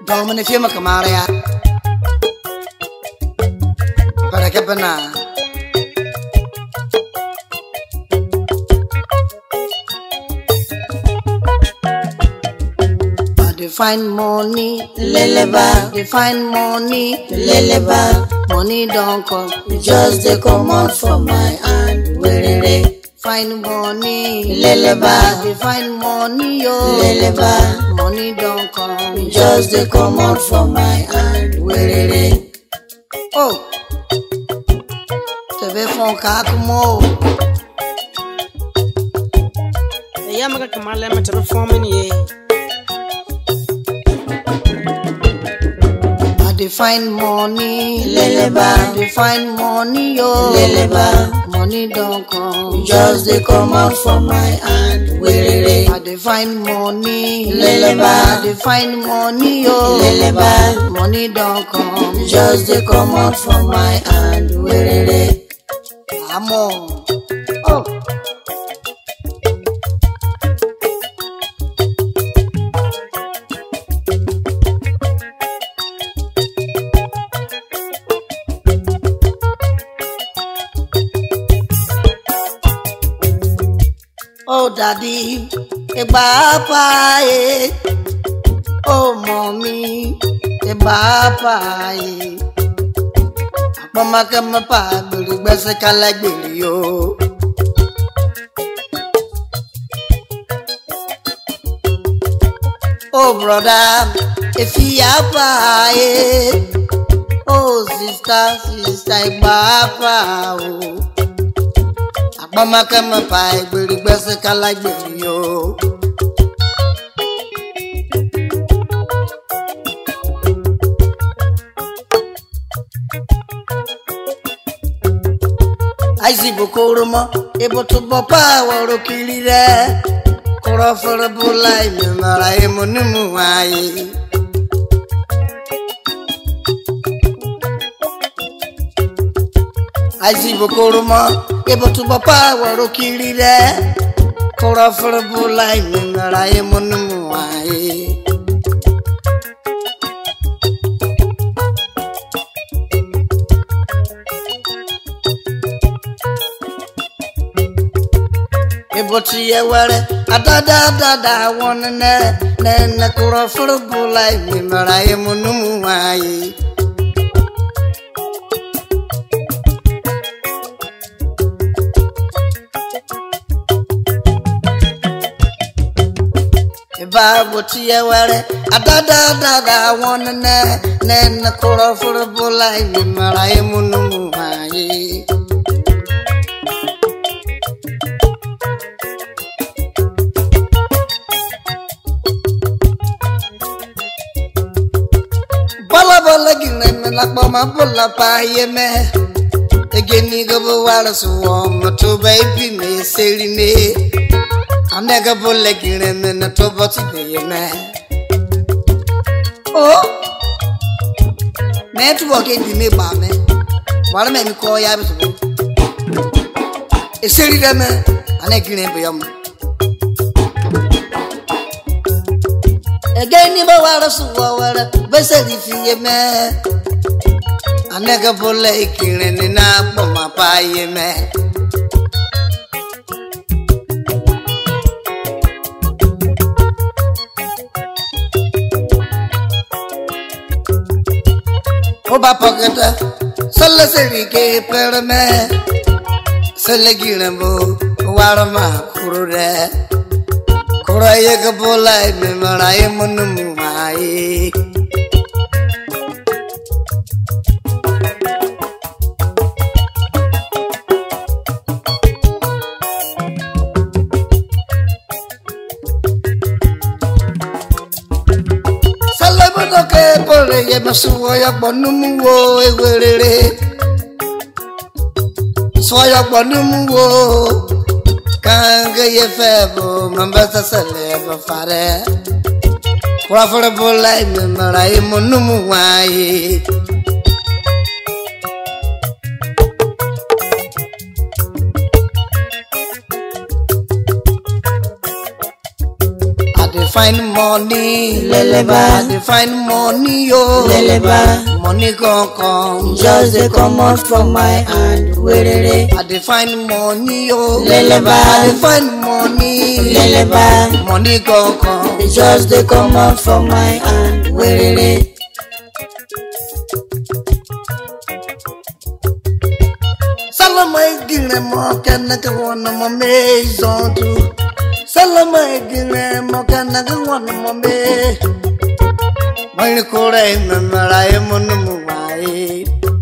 Domini fiuma kamaria. Para que pena. They find money, leleba. They find money, leleba. Money don't come, it just they come out from my hand. Werere. Find money, leleba. They find money, yo, leleba. Money don't come, it just they come out from my hand. Werere. Oh, te ve fon kakumo. The Yamaga Kamala to performing ye. They find money, leleba. They find money, yo, leleba. Money don't come, just they come out from my hand. Werere. They find money, leleba. They find money, yo, leleba. Money don't come, just they come out from my hand. Werere. Amo. Oh. Oh daddy, papa, oh mommy, papa, mama kama pa bulu basa kala yo. Oh brother, if you apa, oh sister, papa, oh. Mama kama pai bulu basa kala yo. Aisi bokoroma ebo to papa waro kilire kora for bulai me mara emunumu ai. Aisi bokoroma ebo to papa waro kilire kora for bulai me mara emunumu ai. Eboti ewere adada won ne kura for bulai me mara emunumu ai. Eba boti ewere adada won ne kura for bulai me mara emunumu ai. Lakbama bulla pa yeme egeni go wala suwam to baby me seri me anega bulle gine me to boti yeme. Oh network e me ba me wala me ko ya biso e seri de me anegine be yam egeni go wala suwala be seri fi yeme. Anega bola ikire ni na poma paye me. Oba poketa sala seri ke per me. Sala ginambo warma kurure. Kuraye ka bola me maraye munumu mai. Ye masuwa bonumu wo ewerere soya bonumu wo kanga ye febo mambasa saleba fare kwa fara bolai me marai monumu wai. dey find money, leleba. I dey find money, yo, Leleba. money gon come, Just dey comot from my hand, werere. I dey find money, yo, Leleba. I dey find money, Leleba. money gon come, It just dey comot from my hand, werere. Salama igile mo kana ka wana mo maison tu, Salama igile mo kana ka wana mo me, mai kore me marae monu muai.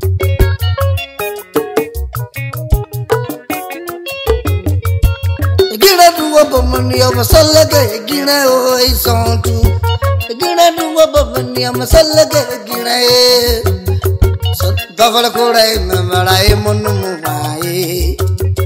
Igile duwa bomani o masalaga igile o ison tu, igile duwa bomani o masalaga igile. Dafal kore me marae monu muai.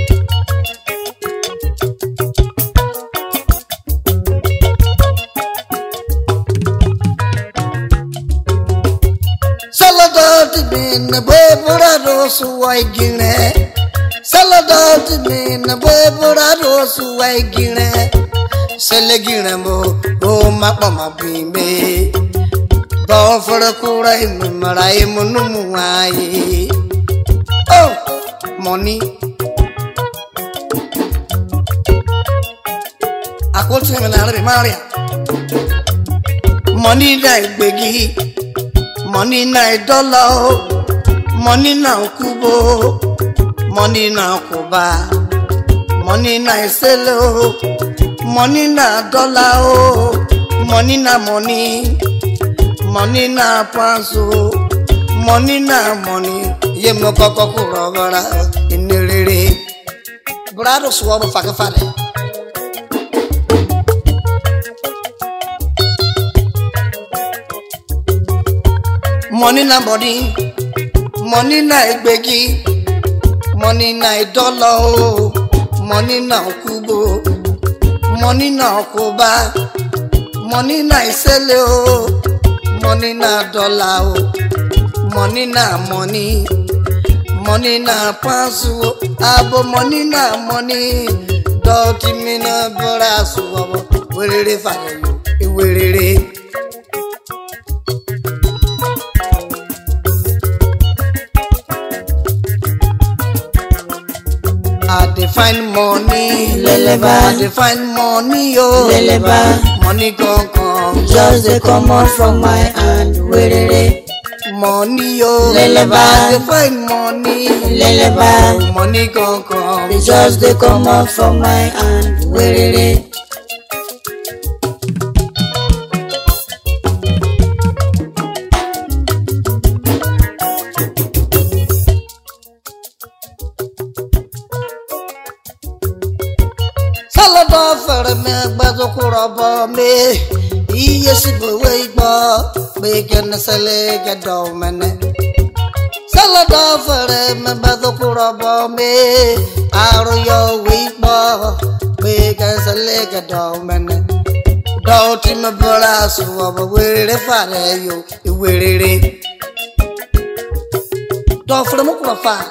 Saladat bin bebura rosu ai gine, Saladat bin bebura rosu ai gine, Sele gine mo o mapama bime. Dafal kore me marae monu muai. Oh, money. Aku cuma menarik Maria. Money naik begi, money naik dollar, money naik kubo, money naik kuba, money naik selo, money naik dollar, money naik money, money naik panso, money naik money. Ye mo koko kuro bara iniriri. Brado suwa fakafare. Money na body, money na egbegi, money na dollar, money na kubo, money na kuba, money na isele, money na dollar, money na money, money na pansu, abo money na money, doti mina borasu, werere fare, werere. I dey find money, Leleba. I dey find money, yo, Leleba. money gon come, Just dey comot from my hand, werere. money, yo, Leleba. I dey find money, Leleba. money gon come, It just dey comot from my hand, werere. Salada for me, bazokura me, yes, boy, bacon, sale, get down, man. Salada for me, bazokura me, Ario, weak bar, bacon, sale, get down, man. Doubt in my brass, where the fire you, wear it. Don't for the Mukafa,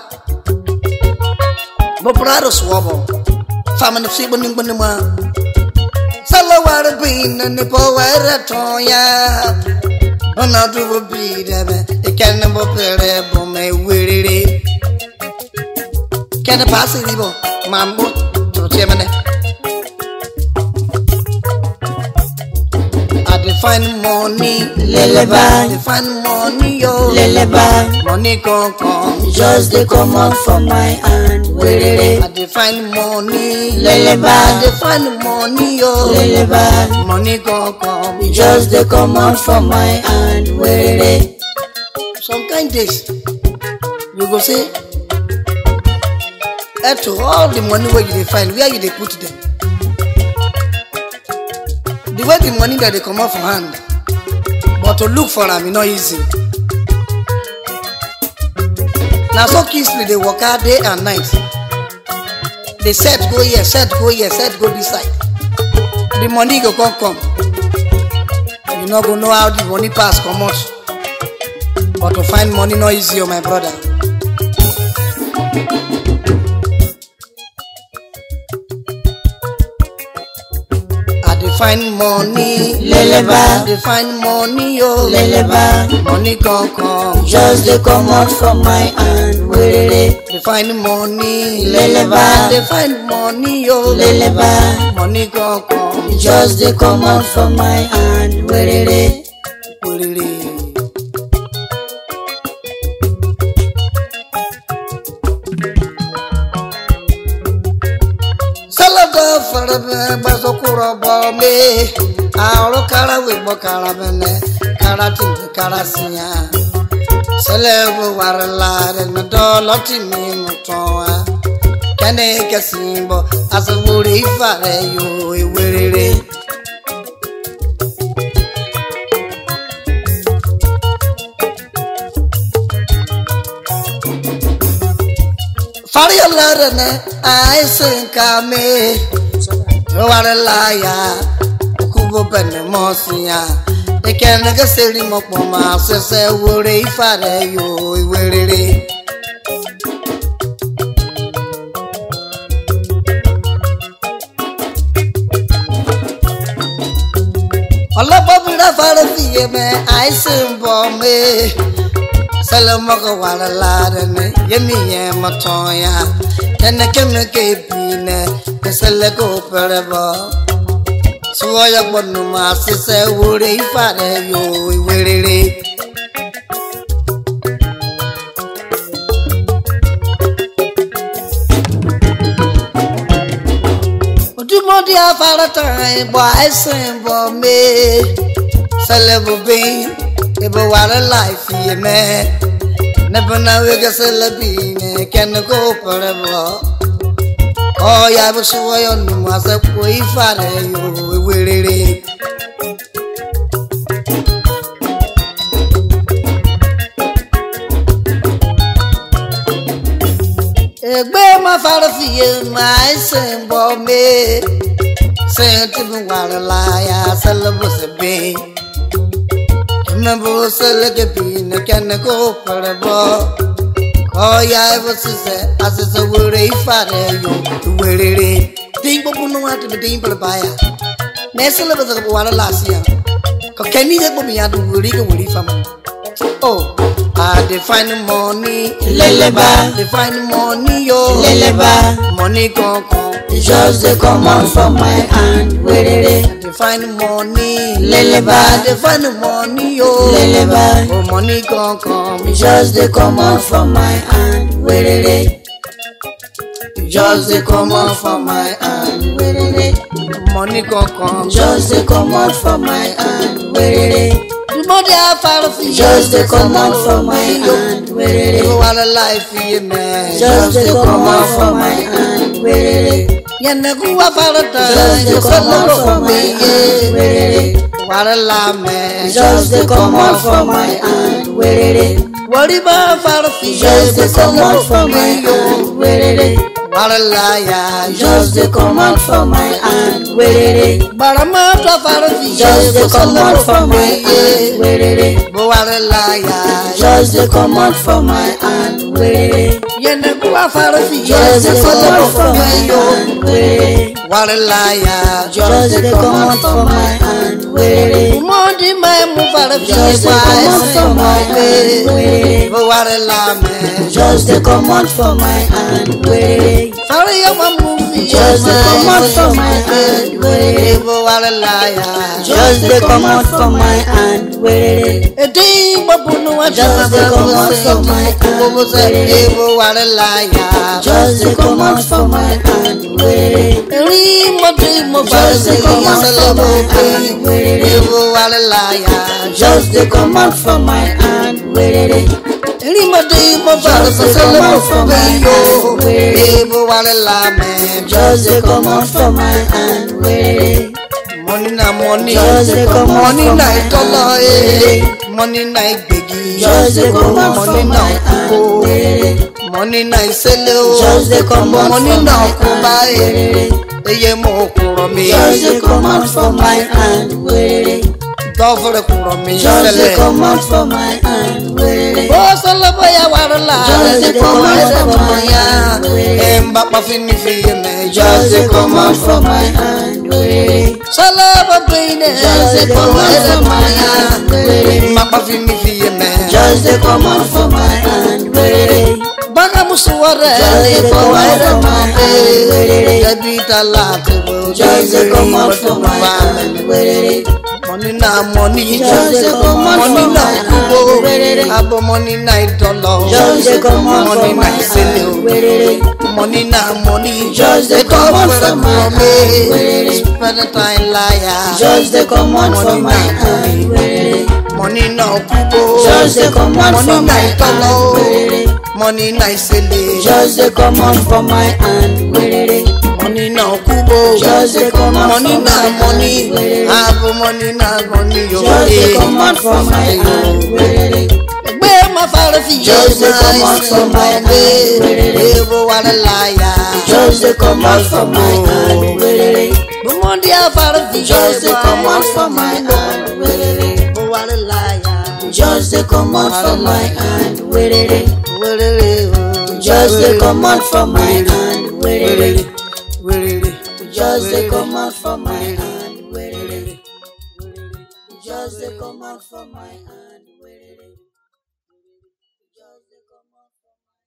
but Brado swabble. Famine of Siboning Bunuma Salawara Bean and the Power Toya. On out of a beat, a cannon of the rebel may weary. Can a pass it, Mambo to Gemini? I define money, Leleba. define money, yo, Leleba. money gon' come. Just dey comot from my hand, werere. I define money, Leleba. I define money, yo, Leleba. money gon' come. It just dey comot from my hand, werere. Some kind days you go say, to all the money where you dey find, where you dey put them? The way the money that they come out from hand, but to look for them, not easy. Now so Kingsley they work out day and night. They set go here, set go here, set go this side. The money go come. You not go know how the money pass come out. But to find money not easy, oh my brother. I dey find money. Leleba, They find money, yo. leleba, Money can't come. just they come out from my hand. Werere, They find money. Leleba. They find money, yo. leleba, Money can't come. just they come out from my hand. Werere, Werere. Salaga farbe bazokura bame. Aro kara we bokara bene. Kara tinte kara siya. Celebu warla de doloti mi mutoa. Kane kasimbo asawuri fare yo werere. Fari alarane ai sinkame. Warla ya kubo bene mosia. Ekene gaseri mokpoma sese wore ifare yo werere. Olababira fare fiye me aisimbo me. Salamoko warala ne yemi ye matoya. Tene keme kepine kesele ko perebo. Suoya bonuma sise wore ifare yo werere. Odumodi afara tai boy simbo me. Celebu be ebo wara life ye me. Never know we get celebine can go forever. Oh ya bu suoya numa se ko ifare yo werere. Egbe ma fara fiye ma simbo me. Senti bu wara la ya celebu se be. Remember selege bine can go forever. Oh yeah, I was say as a word ifare yo werere. Ding bobu no atu de ding baya. Nesele ba za wala lasia. Ko keni je bobu ya du wuri ko wuri fam. Oh, they find money. Leleba, They find money yo. leleba, Money gon come. just they come out from my hand. Werere, They find money. Leleba. They find money yo. Leleba. Oh, money gon come. just they come out from my hand. Werere, Just they come out from my hand. werere, Money gon come. just they come out from my hand. Werere, The money I follow for you. just they come out from my hand. Werere, You want a life for you, man. just they come out from my hand. Werere, You never want to just they come out from my hand. Werere, What a lie, man. just they come out from my hand. Werere, What about follow for you? just they come out from my hand. Werere, What a liar. just they come out from my hand. Werere, But I'm out of follow for you. just they come out from my hand. Werere, But what a liar. just they come out from my hand. Werere, You never want to follow for you. just they come out from my hand. Werere, What a liar. just they come out from my hand. Werere, Money, man, move out of you. just they come out from my hand. Werere, But what a lie, man. just they come out from my hand. Werere, Sorry, I'm a movie. just they come out from my hand. Werere, But what a liar. just they come out from my hand. Werere, A day, Babu, no, I just they come out from my hand. Werere, What a liar. just they come out from my hand. Werere, just they come out from my hand. Werere, What a liar. just they come out from my hand. Werere, Just they come out from my hand. Werere, just they come out from my hand. Werere, Money na money, just they come out money from na my dollar, hand. money na biggie, Just they come out money from na my hand. kuko, Werere, money na isele just they come out money from na my kuba, hand. Werere, eye mo kuro mi, just they come out from my hand. Werere, dovre kuro mi, just they come out from my hand. Werere, oh sele boya warala, just they come out from my hand. Emba pa fini fi me, just they come out from my hand. Werere, sele pain. Just they come out from my hand. Mama fi mi fi ye me. Just they come out from my hand. Baga musuware. Just they come out from my hand. Jabita lati. Just they come out from my hand. Money na money. Just they come out from my hand. Abo money na idolo. Just they come out from my hand. Money na money. Just they come out from my hand. Spend time liar. Just they come out from my hand. Money na kubo. Just they come out from my hand. Money na isele. Just they come out from my hand. Money na kubo. Just they come out money from na my money. hand. Abo money na money. Just they come out from my hand. Where my father fi Just they come out from my hand. Evo what a liar. Just they come out from my hand. Money a father fi Just they come out from my hand. What a liar. Just they come out from my hand. Just they come out from my hand. Just they come out from my hand. Just they come out from my hand.